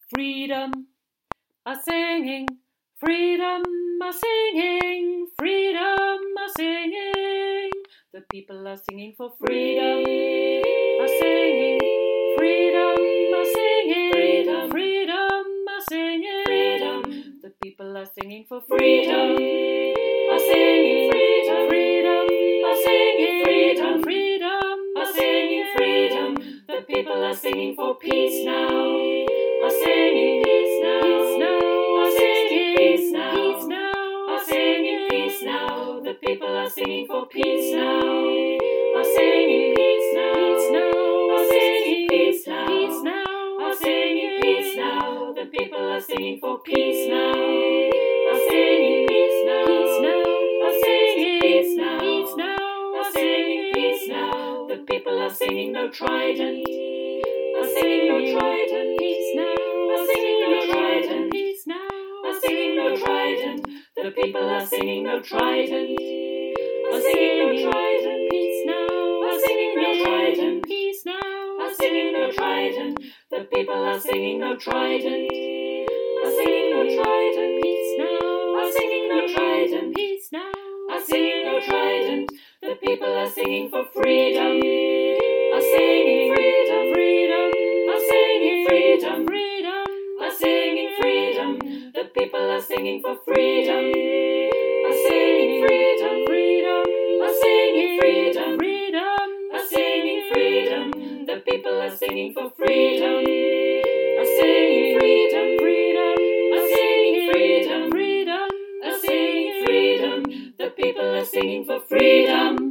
freedom, are singing, freedom, are singing, freedom, are singing. The people are singing for freedom, are singing, freedom, are singing, freedom, freedom, are singing, freedom. The people are singing for freedom, are singing, freedom, freedom, are singing, freedom, freedom, are singing, freedom. The people are singing for peace now, are singing peace now, are singing peace now, are singing peace now. The people are singing for peace now, are singing peace now, are singing peace now, are singing peace now. The people are singing for peace now, are singing peace now, are singing peace now, are singing peace now. The people are singing no trident, are singing no trident, peace now, are singing no trident, peace now, are singing no trident. The people are singing no trident, are singing no trident, peace now, are singing no trident, peace now, are singing no trident. The people are singing no trident, are singing no trident, peace now, are singing no trident, peace now, are singing no trident. The people are singing for freedom, are singing freedom, freedom, are singing freedom, freedom, are singing freedom. The people are singing for freedom, are singing freedom, freedom, are singing freedom, freedom, are singing freedom. The people are singing for freedom, are singing freedom, freedom, are singing freedom, freedom, are singing freedom. The people are singing for freedom.